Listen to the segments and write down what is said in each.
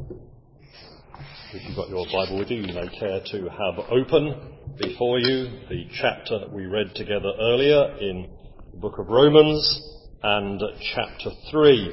If you've got your Bible with you, you may care to have open before you the chapter that we read together earlier in the book of Romans and chapter 3.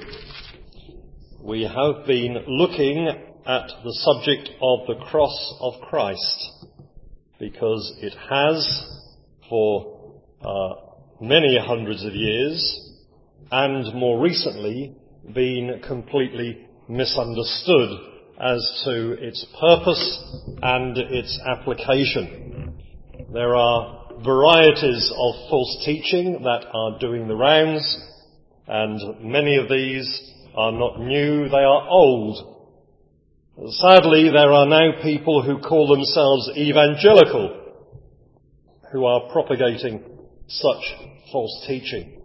We have been looking at the subject of the cross of Christ because it has for many hundreds of years and more recently been completely misunderstood as to its purpose and its application. There are varieties of false teaching that are doing the rounds, and many of these are not new, they are old. Sadly, there are now people who call themselves evangelical who are propagating such false teaching.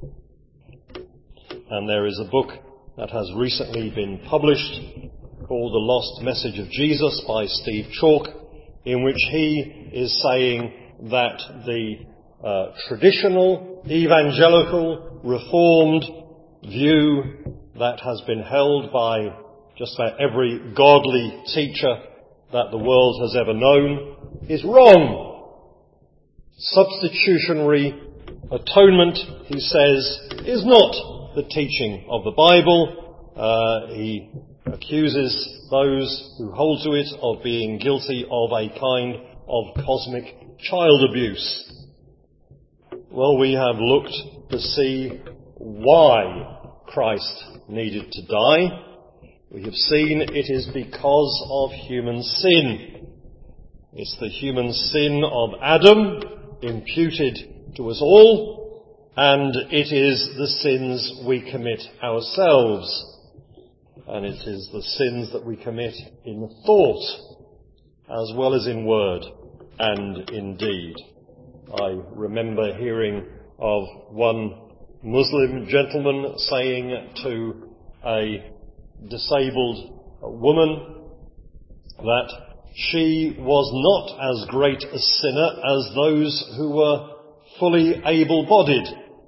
And there is a book that has recently been published called The Lost Message of Jesus by Steve Chalke, in which he is saying that the traditional evangelical reformed view that has been held by just about every godly teacher that the world has ever known is wrong. Substitutionary atonement, he says, is not the teaching of the Bible. He accuses those who hold to it of being guilty of a kind of cosmic child abuse. Well, we have looked to see why Christ needed to die. We have seen it is because of human sin. It's the human sin of Adam imputed to us all, and it is the sins we commit ourselves. And it is the sins that we commit in thought as well as in word and in deed. I remember hearing of one Muslim gentleman saying to a disabled woman that she was not as great a sinner as those who were fully able-bodied.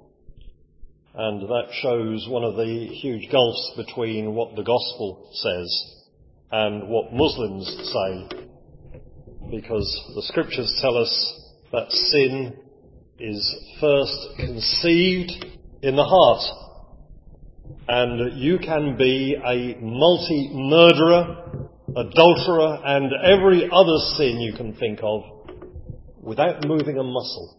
And that shows one of the huge gulfs between what the gospel says and what Muslims say. Because the scriptures tell us that sin is first conceived in the heart. And you can be a multi-murderer, adulterer, and every other sin you can think of without moving a muscle.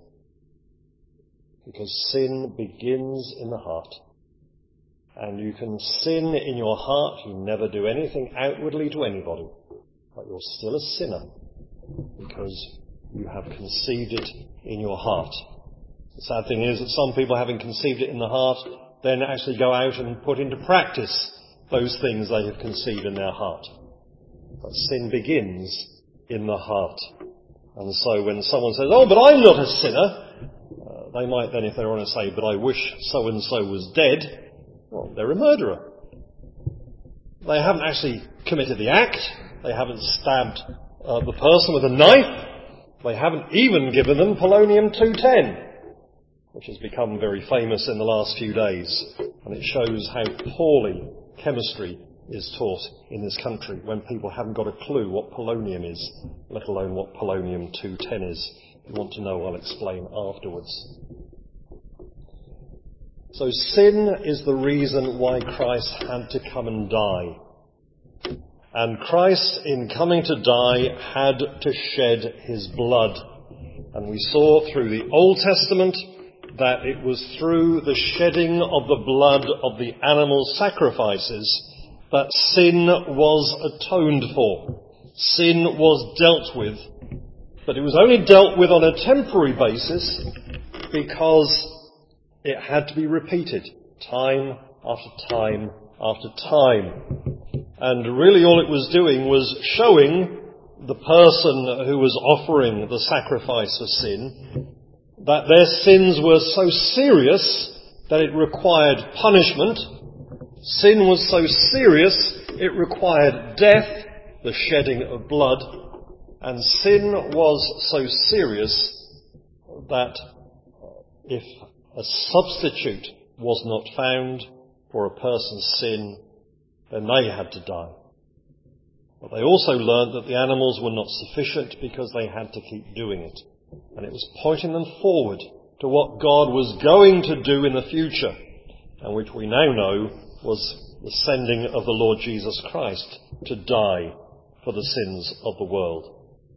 Because sin begins in the heart. And you can sin in your heart, you never do anything outwardly to anybody, but you're still a sinner because you have conceived it in your heart. The sad thing is that some people, having conceived it in the heart, then actually go out and put into practice those things they have conceived in their heart. But sin begins in the heart. And so when someone says, "Oh, but I'm not a sinner," they might then, if they want to say, "But I wish so-and-so was dead," well, they're a murderer. They haven't actually committed the act. They haven't stabbed the person with a knife. They haven't even given them polonium-210, which has become very famous in the last few days. And it shows how poorly chemistry is taught in this country when people haven't got a clue what polonium is, let alone what polonium-210 is. If you want to know, I'll explain afterwards. So sin is the reason why Christ had to come and die. And Christ, in coming to die, had to shed his blood. And we saw through the Old Testament that it was through the shedding of the blood of the animal sacrifices that sin was atoned for. Sin was dealt with. But it was only dealt with on a temporary basis because it had to be repeated time after time after time. And really all it was doing was showing the person who was offering the sacrifice for sin that their sins were so serious that it required punishment. Sin was so serious it required death, the shedding of blood. And sin was so serious that if a substitute was not found for a person's sin, then they had to die. But they also learnt that the animals were not sufficient because they had to keep doing it. And it was pointing them forward to what God was going to do in the future, and which we now know was the sending of the Lord Jesus Christ to die for the sins of the world.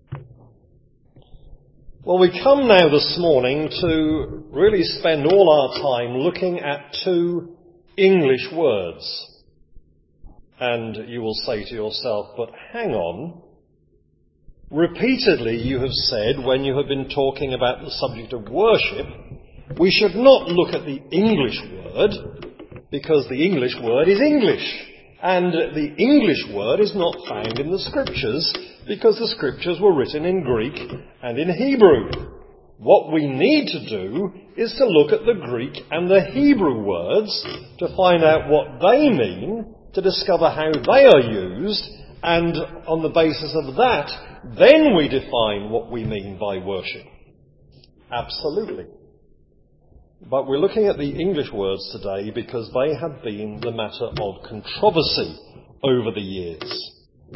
Well, we come now this morning to really spend all our time looking at two English words. And you will say to yourself, but hang on. Repeatedly you have said, when you have been talking about the subject of worship, we should not look at the English word, because the English word is English. And the English word is not found in the Scriptures, because the Scriptures were written in Greek and in Hebrew. What we need to do is to look at the Greek and the Hebrew words to find out what they mean, to discover how they are used, and on the basis of that, then we define what we mean by worship. Absolutely. But we're looking at the English words today because they have been the matter of controversy over the years.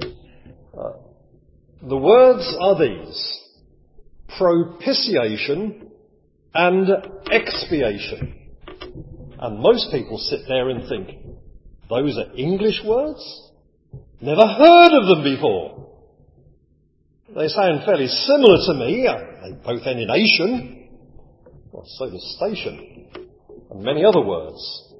The words are these: propitiation and expiation. And most people sit there and think, those are English words? Never heard of them before. They sound fairly similar to me. They both end in ation. Well, so does station, and many other words.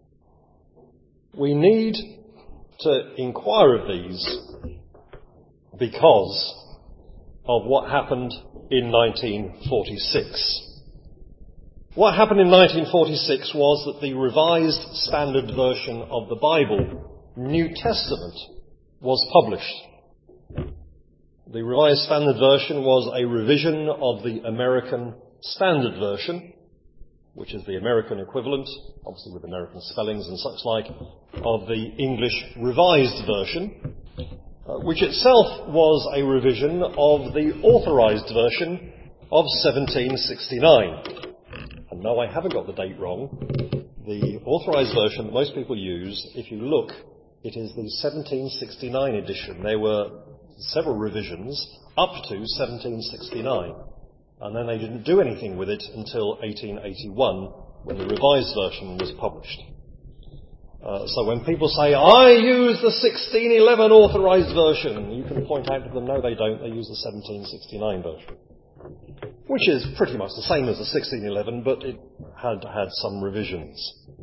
We need to inquire of these because of what happened in 1946. What happened in 1946 was that the Revised Standard Version of the Bible, New Testament, was published. The Revised Standard Version was a revision of the American Standard Version, which is the American equivalent, obviously with American spellings and such like, of the English Revised Version, which itself was a revision of the Authorized Version of 1769. And no, I haven't got the date wrong. The Authorized Version that most people use, if you look, it is the 1769 edition. There were several revisions up to 1769. And then they didn't do anything with it until 1881, when the Revised Version was published. So when people say, I use the 1611 Authorized Version, you can point out to them, no they don't, they use the 1769 version. Which is pretty much the same as the 1611, but it had some revisions.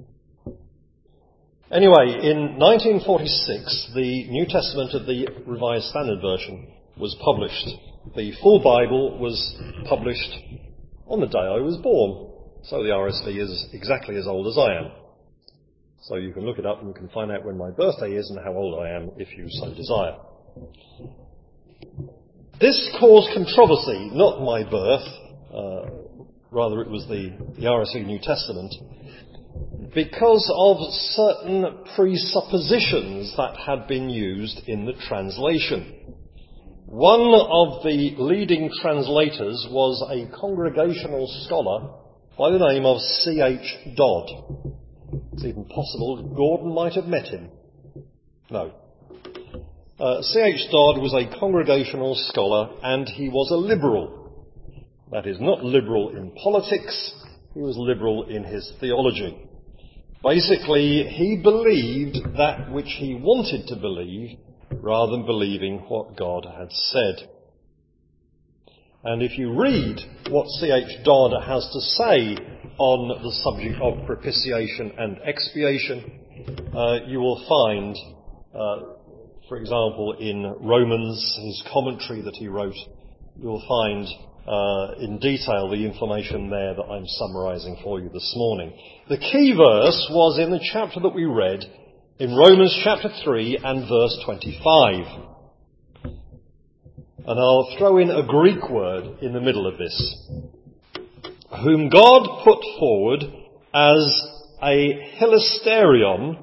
Anyway, in 1946, the New Testament of the Revised Standard Version was published. The full Bible was published on the day I was born. So the RSV is exactly as old as I am. So you can look it up and you can find out when my birthday is and how old I am if you so desire. This caused controversy, not my birth, rather it was the RSV New Testament, because of certain presuppositions that had been used in the translation. One of the leading translators was a Congregational scholar by the name of C.H. Dodd. It's even possible that Gordon might have met him. No. C.H. Dodd was a Congregational scholar, and he was a liberal. That is, not liberal in politics, he was liberal in his theology. Basically, he believed that which he wanted to believe, rather than believing what God had said. And if you read what C.H. Dodd has to say on the subject of propitiation and expiation, you will find, for example, in Romans, his commentary that he wrote, you'll find in detail the information there that I'm summarising for you this morning. The key verse was in the chapter that we read, in Romans chapter 3 and verse 25. And I'll throw in a Greek word in the middle of this. Whom God put forward as a hilasterion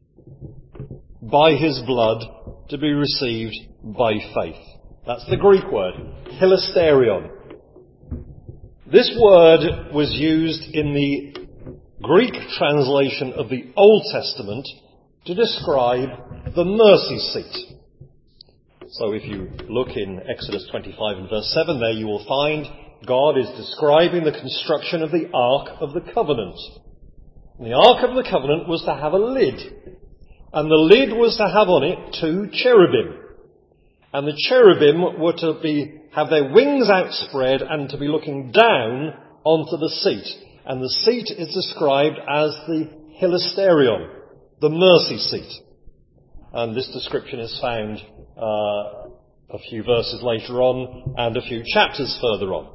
by his blood to be received by faith. That's the Greek word, hilasterion. This word was used in the Greek translation of the Old Testament to describe the mercy seat. So if you look in Exodus 25 and verse 7, there you will find God is describing the construction of the Ark of the Covenant. And the Ark of the Covenant was to have a lid. And the lid was to have on it 2 cherubim. And the cherubim were to have their wings outspread and to be looking down onto the seat. And the seat is described as the hilasterion, the mercy seat. And this description is found a few verses later on and a few chapters further on.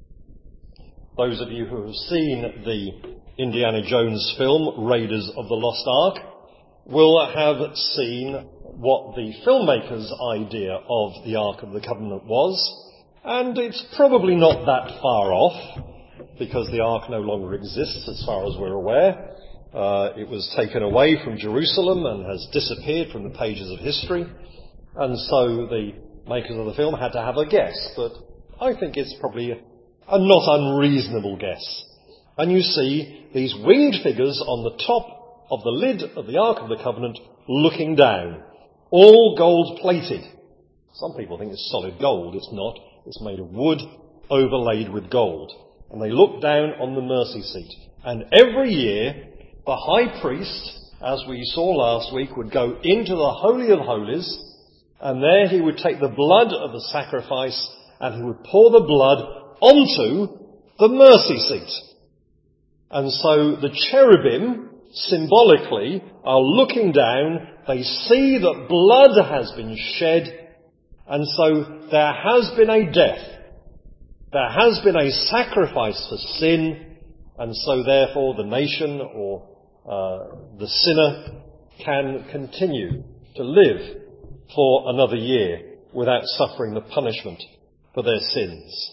Those of you who have seen the Indiana Jones film, Raiders of the Lost Ark, will have seen what the filmmaker's idea of the Ark of the Covenant was, and it's probably not that far off, because the Ark no longer exists as far as we're aware. It was taken away from Jerusalem and has disappeared from the pages of history, and so the makers of the film had to have a guess, but I think it's probably a not unreasonable guess. And you see these winged figures on the top of the lid of the Ark of the Covenant looking down, all gold-plated. Some people think it's solid gold. It's not. It's made of wood overlaid with gold. And they look down on the mercy seat. And every year, the high priest, as we saw last week, would go into the Holy of Holies, and there he would take the blood of the sacrifice and he would pour the blood onto the mercy seat. And so the cherubim, symbolically, are looking down. They see that blood has been shed, and so there has been a death. There has been a sacrifice for sin, and so therefore the nation or the sinner can continue to live for another year without suffering the punishment for their sins.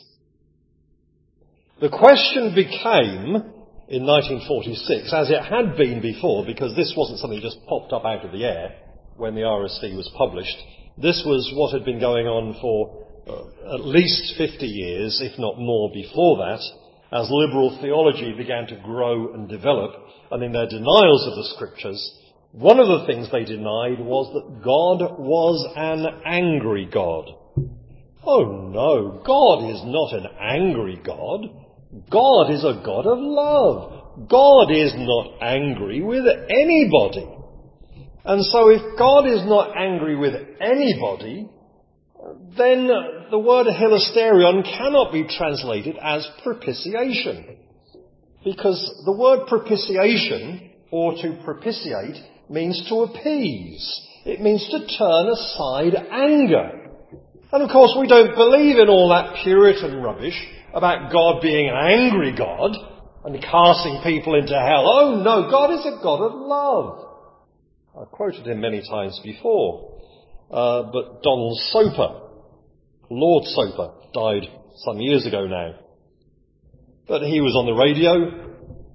The question became, in 1946, as it had been before, because this wasn't something that just popped up out of the air when the RSV was published. This was what had been going on for at least 50 years, if not more, before that, as liberal theology began to grow and develop, and in their denials of the Scriptures, one of the things they denied was that God was an angry God. Oh no, God is not an angry God. God is a God of love. God is not angry with anybody. And so if God is not angry with anybody, then the word hilasterion cannot be translated as propitiation. Because the word propitiation, or to propitiate, means to appease. It means to turn aside anger. And of course we don't believe in all that Puritan rubbish about God being an angry God and casting people into hell. Oh no, God is a God of love. I've quoted him many times before. But Donald Soper, Lord Soper, died some years ago now. But he was on the radio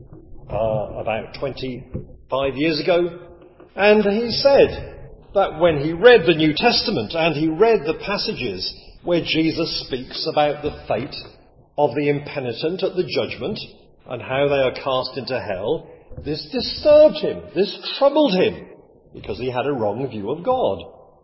about 25 years ago, and he said that when he read the New Testament and he read the passages where Jesus speaks about the fate of the impenitent at the judgment and how they are cast into hell, this disturbed him, this troubled him, because he had a wrong view of God.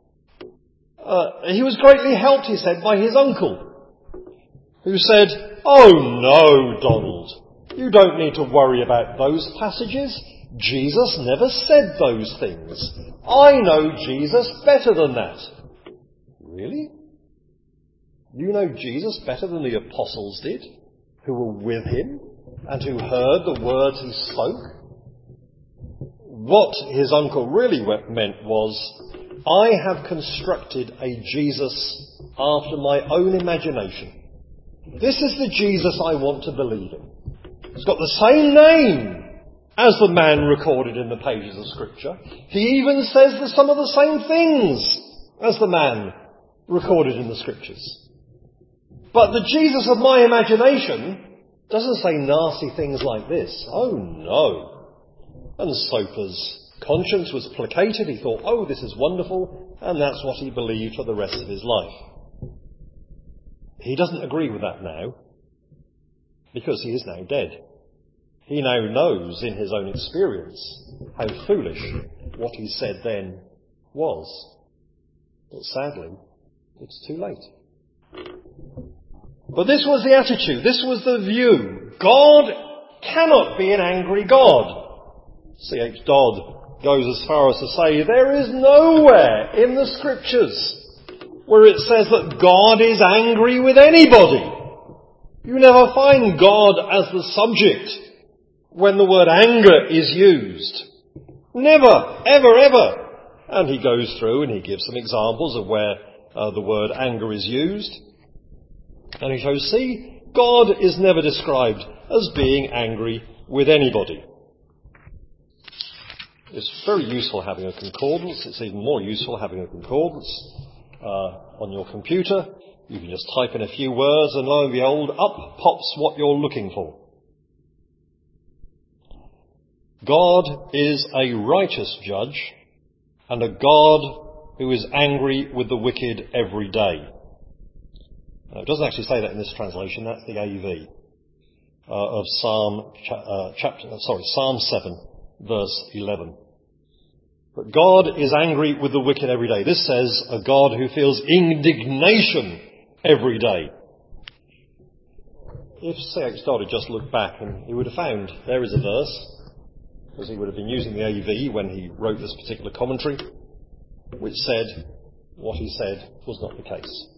He was greatly helped, he said, by his uncle, who said, "Oh no, Donald, you don't need to worry about those passages. Jesus never said those things. I know Jesus better than that." Really? You know Jesus better than the apostles did, who were with him and who heard the words he spoke? What his uncle really meant was, I have constructed a Jesus after my own imagination. This is the Jesus I want to believe in. He's got the same name as the man recorded in the pages of Scripture. He even says some of the same things as the man recorded in the Scriptures. But the Jesus of my imagination doesn't say nasty things like this. Oh no. And Soper's conscience was placated. He thought, oh, this is wonderful, and that's what he believed for the rest of his life. He doesn't agree with that now, because he is now dead. He now knows in his own experience how foolish what he said then was. But sadly, it's too late. But this was the attitude, this was the view. God cannot be an angry God. C.H. Dodd goes as far as to say there is nowhere in the Scriptures where it says that God is angry with anybody. You never find God as the subject when the word anger is used. Never, ever, ever. And he goes through and he gives some examples of where the word anger is used. And he shows, see, God is never described as being angry with anybody. It's very useful having a concordance. It's even more useful having a concordance on your computer. You can just type in a few words and lo and behold, up pops what you're looking for. God is a righteous judge and a God who is angry with the wicked every day. Now, it doesn't actually say that in this translation. That's the AV of Psalm 7, verse 11. But God is angry with the wicked every day. This says a God who feels indignation every day. If C.H. Dodd had just looked back, and he would have found there is a verse, because he would have been using the AV when he wrote this particular commentary, which said what he said was not the case.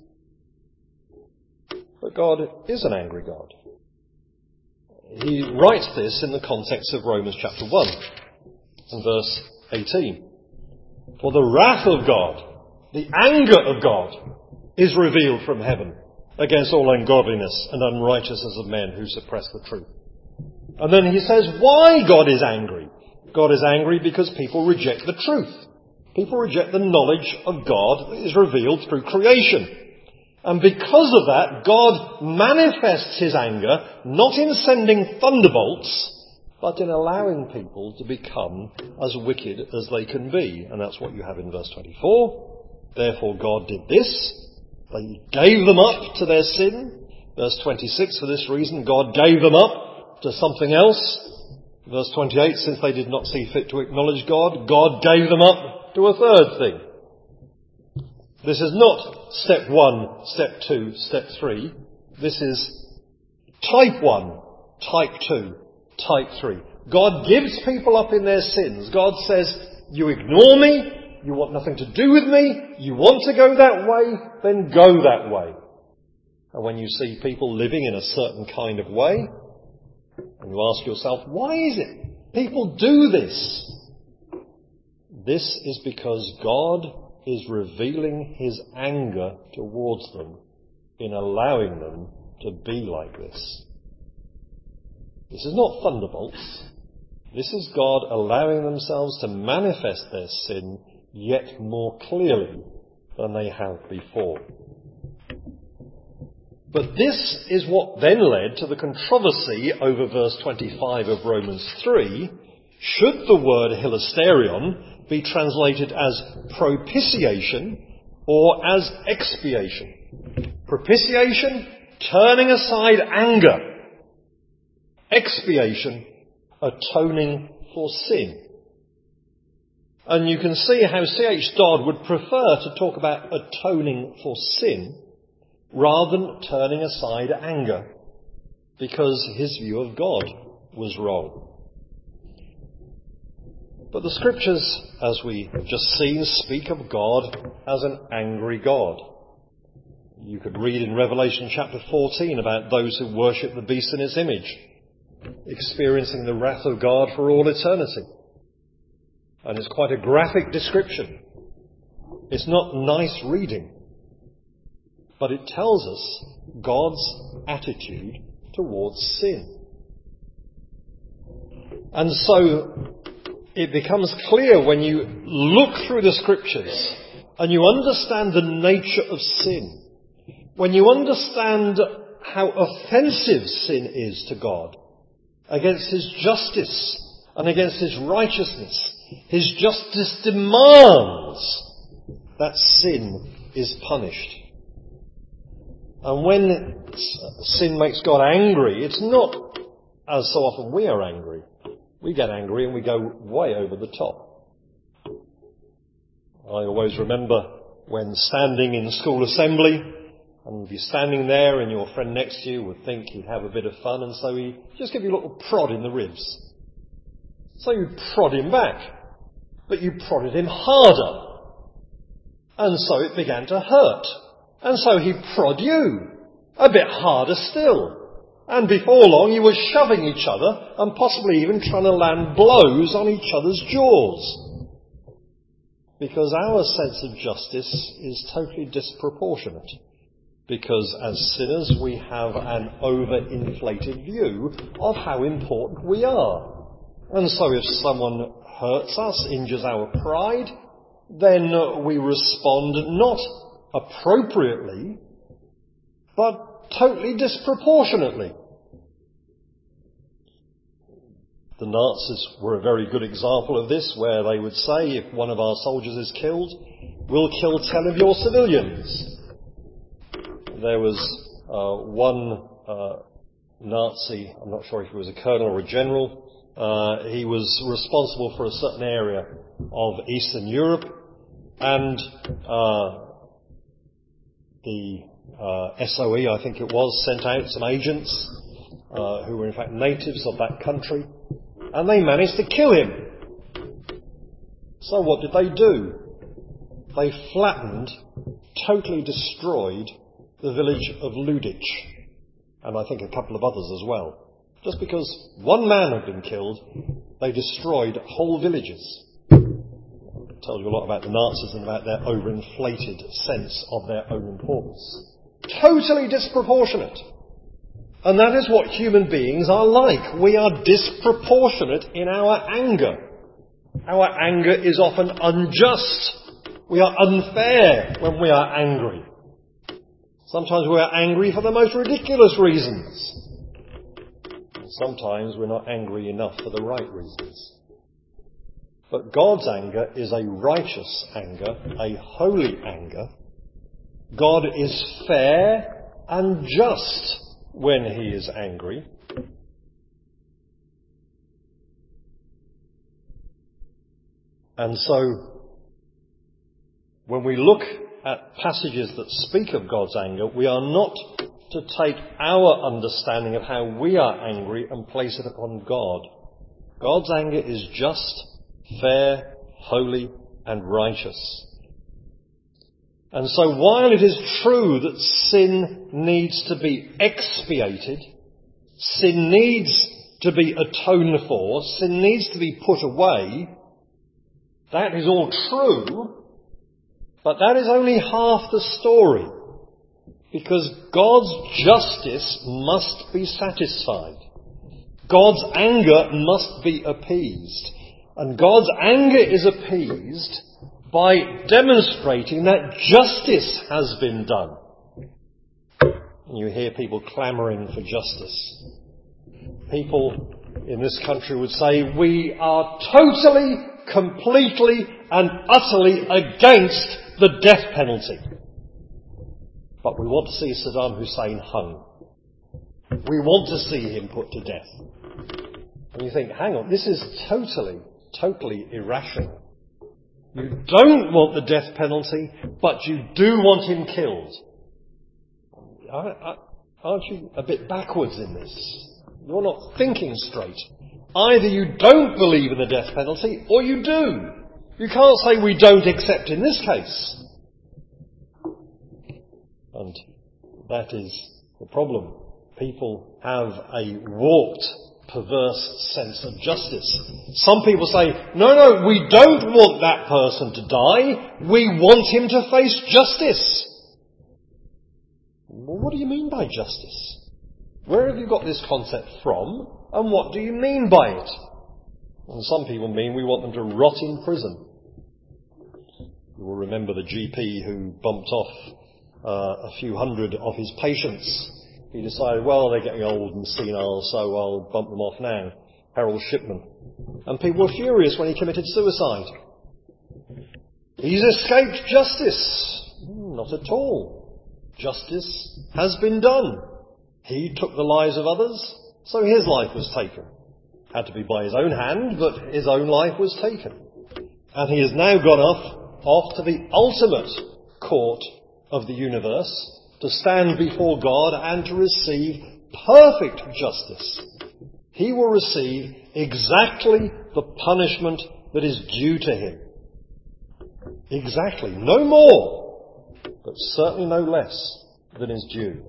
But God is an angry God. He writes this in the context of Romans chapter 1 and verse 18. For the wrath of God, the anger of God, is revealed from heaven against all ungodliness and unrighteousness of men who suppress the truth. And then he says why God is angry. God is angry because people reject the truth. People reject the knowledge of God that is revealed through creation. And because of that, God manifests his anger not in sending thunderbolts, but in allowing people to become as wicked as they can be. And that's what you have in verse 24. Therefore God did this. They gave them up to their sin. Verse 26, for this reason God gave them up to something else. Verse 28, since they did not see fit to acknowledge God, God gave them up to a third thing. This is not step 1, step 2, step 3. This is type 1, type 2, type 3. God gives people up in their sins. God says, you ignore me, you want nothing to do with me, you want to go that way, then go that way. And when you see people living in a certain kind of way, and you ask yourself, why is it people do this? This is because God is revealing his anger towards them in allowing them to be like this. This is not thunderbolts. This is God allowing themselves to manifest their sin yet more clearly than they have before. But this is what then led to the controversy over verse 25 of Romans 3. Should the word hilasterion be translated as propitiation or as expiation? Propitiation, turning aside anger. Expiation, atoning for sin. And you can see how C.H. Dodd would prefer to talk about atoning for sin rather than turning aside anger, because his view of God was wrong. But the Scriptures, as we have just seen, speak of God as an angry God. You could read in Revelation chapter 14 about those who worship the beast in its image, experiencing the wrath of God for all eternity. And it's quite a graphic description. It's not nice reading, but it tells us God's attitude towards sin. And so it becomes clear when you look through the Scriptures and you understand the nature of sin, when you understand how offensive sin is to God, against his justice and against his righteousness. His justice demands that sin is punished. And when sin makes God angry, it's not as so often we are angry. We get angry and we go way over the top. I always remember when standing in school assembly, and you'd be standing there and your friend next to you would think he'd have a bit of fun, and so he'd just give you a little prod in the ribs. So you'd prod him back, but you prodded him harder. And so it began to hurt. And so he'd prod you a bit harder still. And before long you were shoving each other and possibly even trying to land blows on each other's jaws. Because our sense of justice is totally disproportionate. Because as sinners we have an overinflated view of how important we are. And so if someone hurts us, injures our pride, then we respond not appropriately, but totally disproportionately. The Nazis were a very good example of this, where they would say, if one of our soldiers is killed, we'll kill 10 of your civilians. There was one Nazi, I'm not sure if he was a colonel or a general, he was responsible for a certain area of Eastern Europe, and the SOE, I think it was, sent out some agents who were in fact natives of that country, and they managed to kill him. So what did they do? They flattened, totally destroyed the village of Ludic, and I think a couple of others as well. Just because one man had been killed, they destroyed whole villages. It tells you a lot about the Nazis and about their overinflated sense of their own importance. Totally disproportionate. And that is what human beings are like. We are disproportionate in our anger. Our anger is often unjust. We are unfair when we are angry. Sometimes we are angry for the most ridiculous reasons. And sometimes we're not angry enough for the right reasons. But God's anger is a righteous anger, a holy anger. God is fair and just when he is angry. And so, when we look at passages that speak of God's anger, we are not to take our understanding of how we are angry and place it upon God. God's anger is just, fair, holy, and righteous. And so while it is true that sin needs to be expiated, sin needs to be atoned for, sin needs to be put away, that is all true. But that is only half the story, because God's justice must be satisfied. God's anger must be appeased. And God's anger is appeased by demonstrating that justice has been done. You hear people clamouring for justice. People in this country would say, we are totally, completely and utterly against the death penalty. But we want to see Saddam Hussein hung. We want to see him put to death. And you think, hang on, this is totally irrational. You don't want the death penalty, but you do want him killed. Aren't you a bit backwards in this? You're not thinking straight. Either you don't believe in the death penalty, or you do. You can't say we don't accept in this case. And that is the problem. People have a warped, perverse sense of justice. Some people say, no, we don't want that person to die. We want him to face justice. Well, what do you mean by justice? Where have you got this concept from, and what do you mean by it? And some people mean we want them to rot in prison. You will remember the GP who bumped off a few hundred of his patients. He decided, well, they're getting old and senile, so I'll bump them off now. Harold Shipman. And people were furious when he committed suicide. He's escaped justice. Not at all. Justice has been done. He took the lives of others, so his life was taken. Had to be by his own hand, but his own life was taken. And he has now gone off to the ultimate court of the universe, to stand before God and to receive perfect justice. He will receive exactly the punishment that is due to him. Exactly. No more, but certainly no less than is due.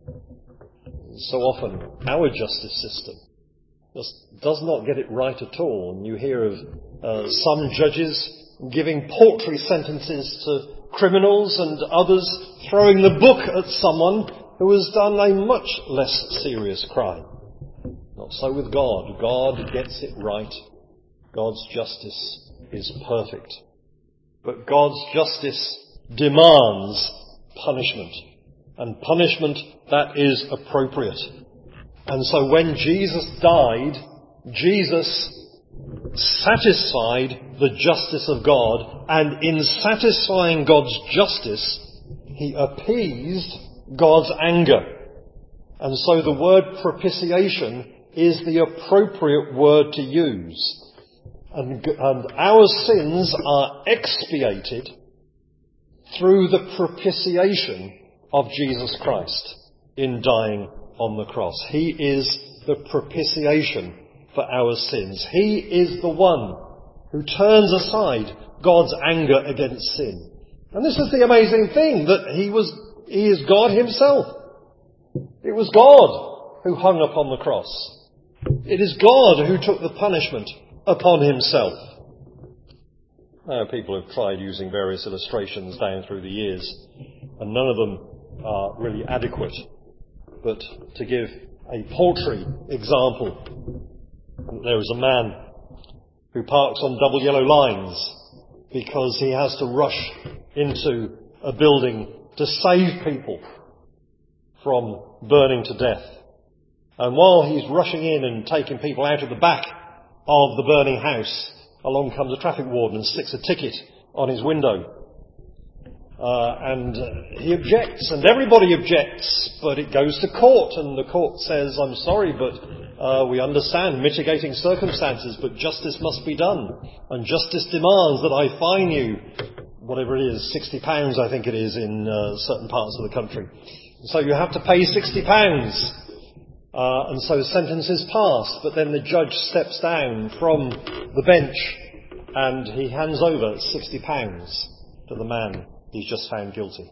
So often, our justice system just does not get it right at all. And you hear of some judges giving paltry sentences to criminals and others throwing the book at someone who has done a much less serious crime. Not so with God. God gets it right. God's justice is perfect. But God's justice demands punishment, and punishment that is appropriate. And so when Jesus died, Jesus satisfied the justice of God, and in satisfying God's justice, he appeased God's anger. And so the word propitiation is the appropriate word to use. And our sins are expiated through the propitiation of Jesus Christ in dying on the cross. He is the propitiation for our sins. He is the one who turns aside God's anger against sin. And this is the amazing thing, that he is God himself. It was God who hung upon the cross. It is God who took the punishment upon himself. Now, people have tried using various illustrations down through the years, and none of them are really adequate. But to give a paltry example, there is a man who parks on double yellow lines because he has to rush into a building to save people from burning to death. And while he's rushing in and taking people out of the back of the burning house, along comes a traffic warden and sticks a ticket on his window. And he objects, and everybody objects, but it goes to court, and the court says, I'm sorry, but we understand mitigating circumstances, but justice must be done. And justice demands that I fine you, whatever it is, £60 I think it is in certain parts of the country. So you have to pay £60. And so the sentence is passed, but then the judge steps down from the bench and he hands over £60 to the man he's just found guilty.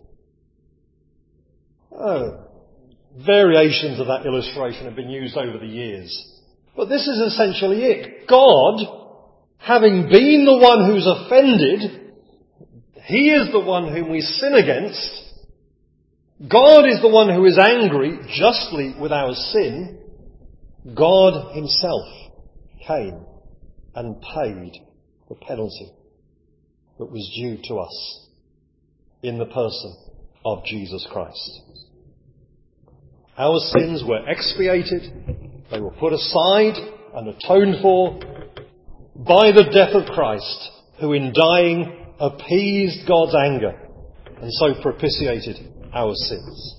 Variations of that illustration have been used over the years. But this is essentially it. God, having been the one who's offended, he is the one whom we sin against. God is the one who is angry justly with our sin. God himself came and paid the penalty that was due to us in the person of Jesus Christ. Our sins were expiated, they were put aside and atoned for by the death of Christ, who in dying appeased God's anger and so propitiated our sins.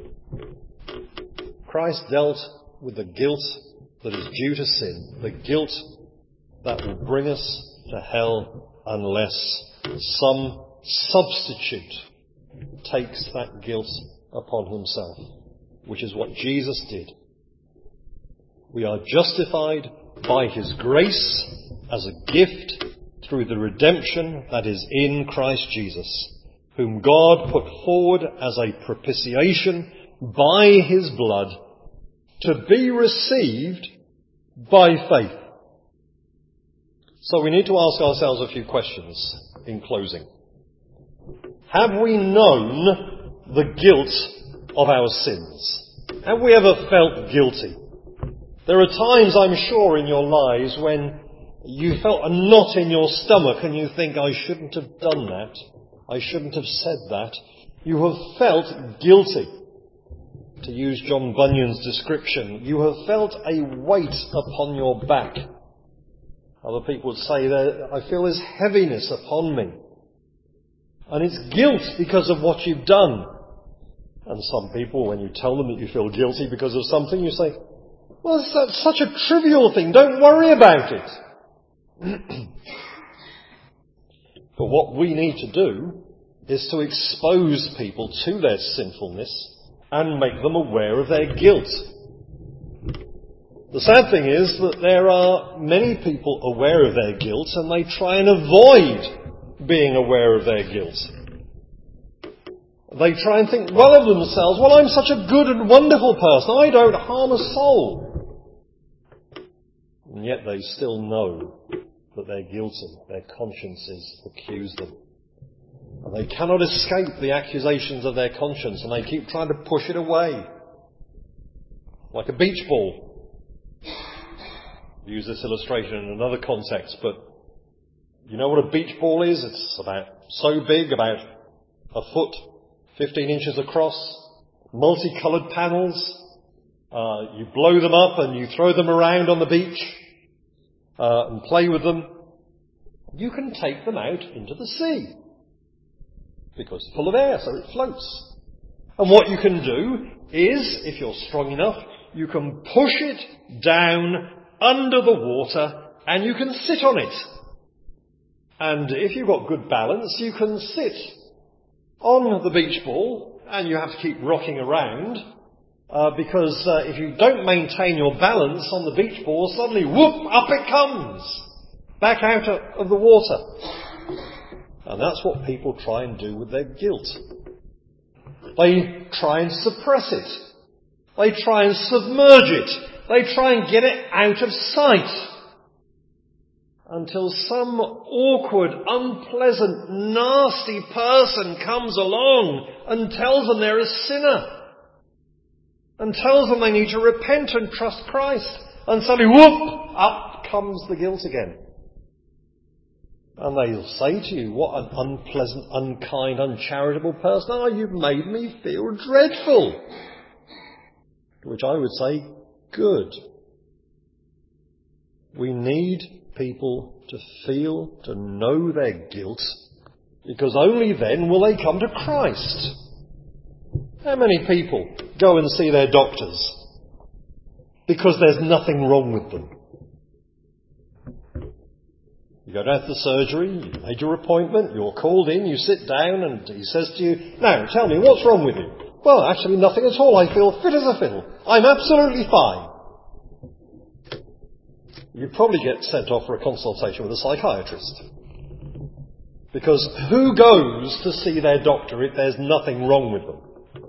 Christ dealt with the guilt that is due to sin, the guilt that will bring us to hell unless some substitute takes that guilt upon himself, which is what Jesus did. We are justified by his grace as a gift through the redemption that is in Christ Jesus, whom God put forward as a propitiation by his blood to be received by faith. So we need to ask ourselves a few questions in closing. Have we known the guilt of our sins? Have we ever felt guilty? There are times, I'm sure, in your lives when you felt a knot in your stomach and you think, I shouldn't have done that. I shouldn't have said that. You have felt guilty. To use John Bunyan's description, you have felt a weight upon your back. Other people would say that I feel this heaviness upon me. And it's guilt because of what you've done. And some people, when you tell them that you feel guilty because of something, you say, well, that's such a trivial thing. Don't worry about it. But what we need to do is to expose people to their sinfulness and make them aware of their guilt. The sad thing is that there are many people aware of their guilt and they try and avoid being aware of their guilt. They try and think well of themselves. Well, I'm such a good and wonderful person. I don't harm a soul. And yet they still know that they're guilty. Their consciences accuse them. And they cannot escape the accusations of their conscience, and they keep trying to push it away. Like a beach ball. I'll use this illustration in another context, but you know what a beach ball is? It's about so big, about a foot, 15 inches across, multicoloured panels. You blow them up and you throw them around on the beach and play with them. You can take them out into the sea because it's full of air, so it floats. And what you can do is, if you're strong enough, you can push it down under the water and you can sit on it. And if you've got good balance, you can sit on the beach ball, and you have to keep rocking around, because if you don't maintain your balance on the beach ball, suddenly, whoop, up it comes, back out of the water. And that's what people try and do with their guilt. They try and suppress it. They try and submerge it. They try and get it out of sight. Until some awkward, unpleasant, nasty person comes along and tells them they're a sinner. And tells them they need to repent and trust Christ. And suddenly, whoop, up comes the guilt again. And they'll say to you, what an unpleasant, unkind, uncharitable person. Oh, you've made me feel dreadful. To which I would say, good. We need people to feel, to know their guilt, because only then will they come to Christ. How many people go and see their doctors because there's nothing wrong with them? You go down to the surgery, you made your appointment, you're called in, you sit down, and he says to you, now tell me, what's wrong with you? Well, actually nothing at all. I feel fit as a fiddle. I'm absolutely fine. You'd probably get sent off for a consultation with a psychiatrist. Because who goes to see their doctor if there's nothing wrong with them?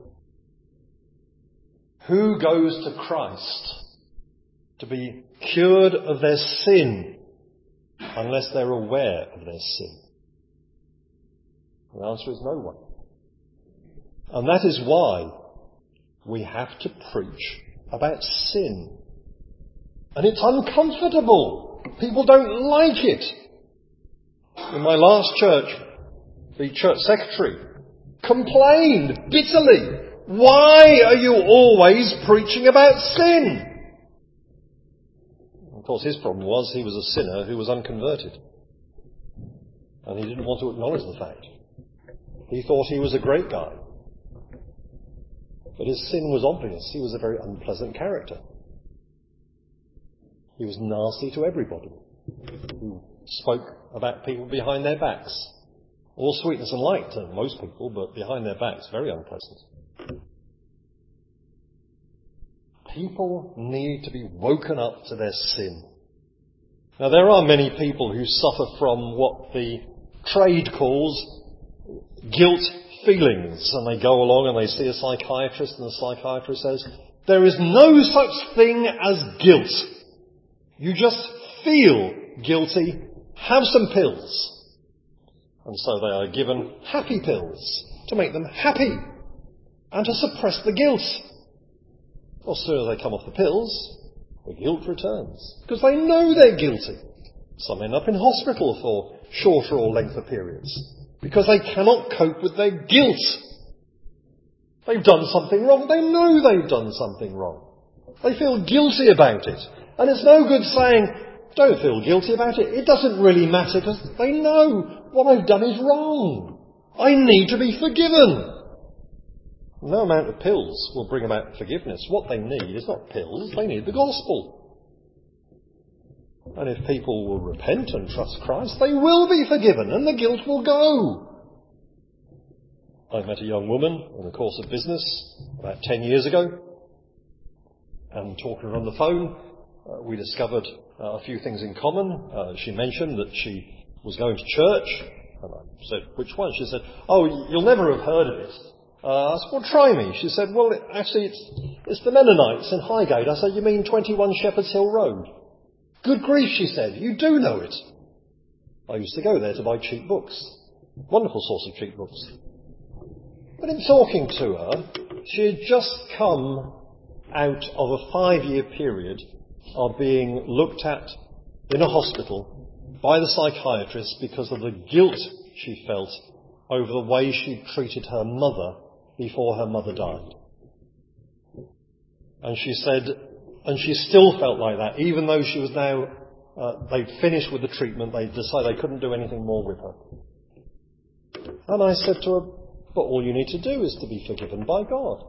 Who goes to Christ to be cured of their sin unless they're aware of their sin? The answer is no one. And that is why we have to preach about sin. And it's uncomfortable. People don't like it. In my last church, the church secretary complained bitterly. Why are you always preaching about sin? Of course, his problem was he was a sinner who was unconverted. And he didn't want to acknowledge the fact. He thought he was a great guy. But his sin was obvious. He was a very unpleasant character. He was nasty to everybody. He spoke about people behind their backs. All sweetness and light to most people, but behind their backs, very unpleasant. People need to be woken up to their sin. Now, there are many people who suffer from what the trade calls guilt feelings, and they go along and they see a psychiatrist, and the psychiatrist says, there is no such thing as guilt. You just feel guilty. Have some pills. And so they are given happy pills to make them happy and to suppress the guilt. Well, as soon as they come off the pills, the guilt returns because they know they're guilty. Some end up in hospital for shorter or lengthier periods because they cannot cope with their guilt. They've done something wrong. They know they've done something wrong. They feel guilty about it. And it's no good saying, don't feel guilty about it. It doesn't really matter because they know what I've done is wrong. I need to be forgiven. No amount of pills will bring about forgiveness. What they need is not pills. They need the gospel. And if people will repent and trust Christ, they will be forgiven and the guilt will go. I met a young woman in the course of business about 10 years ago, and talking to her on the phone, we discovered a few things in common. She mentioned that she was going to church, and I said, which one? She said, oh, you'll never have heard of it. I said, well, try me. She said, well, actually, it's the Mennonites in Highgate. I said, you mean 21 Shepherd's Hill Road? Good grief, she said, you do know it. I used to go there to buy cheap books. Wonderful source of cheap books. But in talking to her, she had just come out of a 5-year period of being looked at in a hospital by the psychiatrist because of the guilt she felt over the way she'd treated her mother before her mother died. And she said, and she still felt like that, even though she was now, they'd finished with the treatment, they'd decided they couldn't do anything more with her. And I said to her, but all you need to do is to be forgiven by God.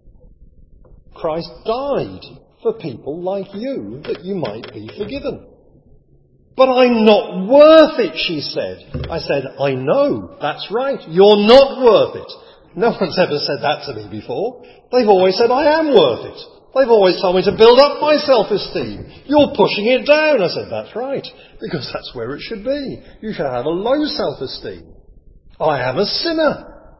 Christ died for people like you that you might be forgiven. But I'm not worth it, she said. I said, I know, that's right, you're not worth it. No one's ever said that to me before. They've always said I am worth it. They've always told me to build up my self-esteem. You're pushing it down. I said, that's right, because that's where it should be. You should have a low self-esteem. I am a sinner.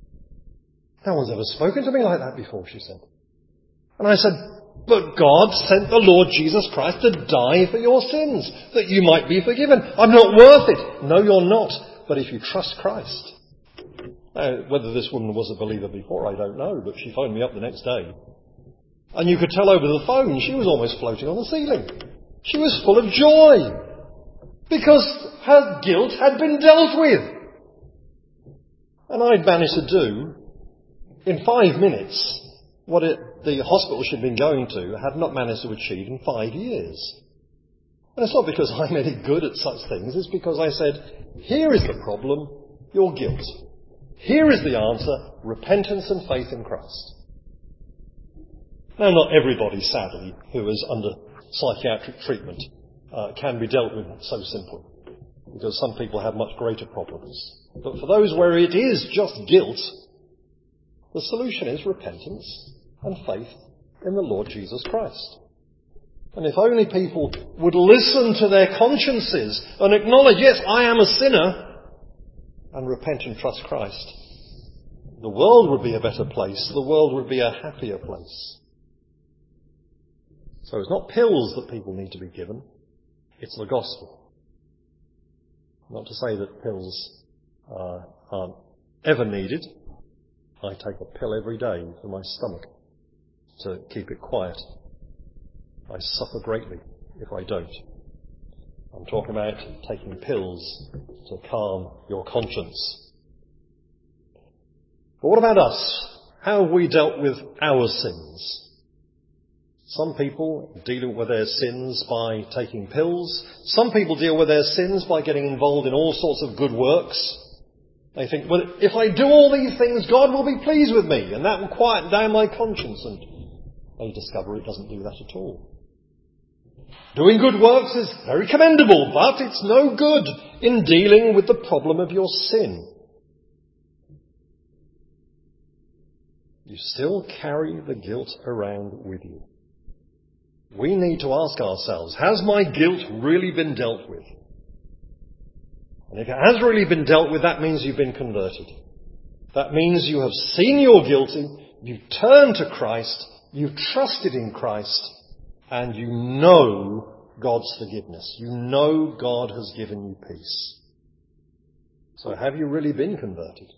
No one's ever spoken to me like that before, she said. And I said, but God sent the Lord Jesus Christ to die for your sins, that you might be forgiven. I'm not worth it. No, you're not. But if you trust Christ. Now, whether this woman was a believer before, I don't know, but she phoned me up the next day. And you could tell over the phone she was almost floating on the ceiling. She was full of joy. Because her guilt had been dealt with. And I'd managed to do, in 5 minutes, what the hospital she'd been going to had not managed to achieve in 5 years. And it's not because I'm any good at such things, it's because I said, here is the problem, your guilt. Here is the answer, repentance and faith in Christ. Now, not everybody, sadly, who is under psychiatric treatment can be dealt with so simply, because some people have much greater problems. But for those where it is just guilt, the solution is repentance and faith in the Lord Jesus Christ. And if only people would listen to their consciences and acknowledge, yes, I am a sinner, and repent and trust Christ, the world would be a better place. The world would be a happier place. So it's not pills that people need to be given. It's the gospel. Not to say that pills aren't ever needed. I take a pill every day for my stomach to keep it quiet. I suffer greatly if I don't. I'm talking about taking pills to calm your conscience. But what about us? How have we dealt with our sins? Some people deal with their sins by taking pills. Some people deal with their sins by getting involved in all sorts of good works. They think, well, if I do all these things, God will be pleased with me, and that will quiet down my conscience. And they discover it doesn't do that at all. Doing good works is very commendable, but it's no good in dealing with the problem of your sin. You still carry the guilt around with you. We need to ask ourselves, has my guilt really been dealt with? And if it has really been dealt with, that means you've been converted. That means you have seen you're guilty, you've turned to Christ, you've trusted in Christ, and you know God's forgiveness. You know God has given you peace. So have you really been converted?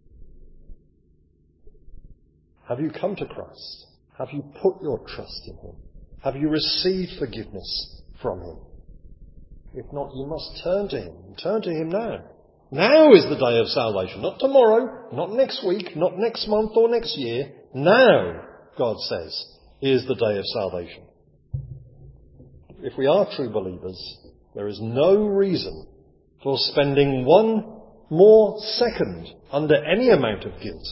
Have you come to Christ? Have you put your trust in Him? Have you received forgiveness from Him? If not, you must turn to Him. Turn to Him now. Now is the day of salvation. Not tomorrow, not next week, not next month or next year. Now, God says, is the day of salvation. If we are true believers, there is no reason for spending one more second under any amount of guilt.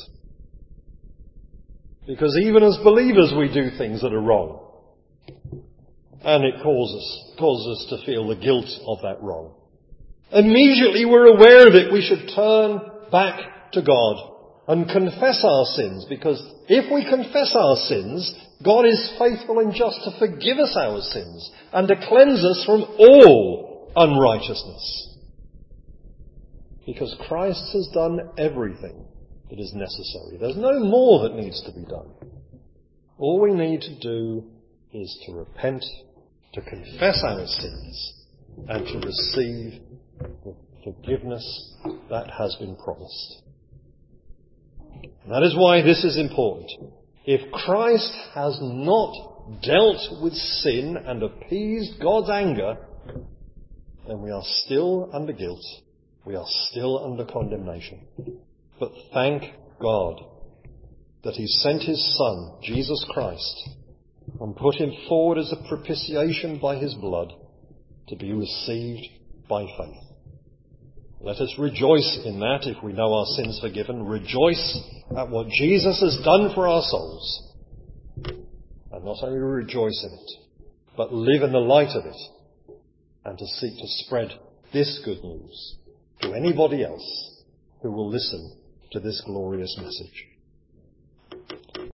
Because even as believers we do things that are wrong. And it causes us to feel the guilt of that wrong. Immediately we're aware of it, we should turn back to God and confess our sins, because if we confess our sins, God is faithful and just to forgive us our sins and to cleanse us from all unrighteousness. Because Christ has done everything that is necessary. There's no more that needs to be done. All we need to do is to repent, to confess our sins, and to receive the forgiveness that has been promised. And that is why this is important. If Christ has not dealt with sin and appeased God's anger, then we are still under guilt. We are still under condemnation. But thank God that he sent his Son, Jesus Christ, and put him forward as a propitiation by his blood to be received by faith. Let us rejoice in that if we know our sins forgiven. Rejoice at what Jesus has done for our souls. And not only rejoice in it, but live in the light of it, and to seek to spread this good news to anybody else who will listen to this glorious message.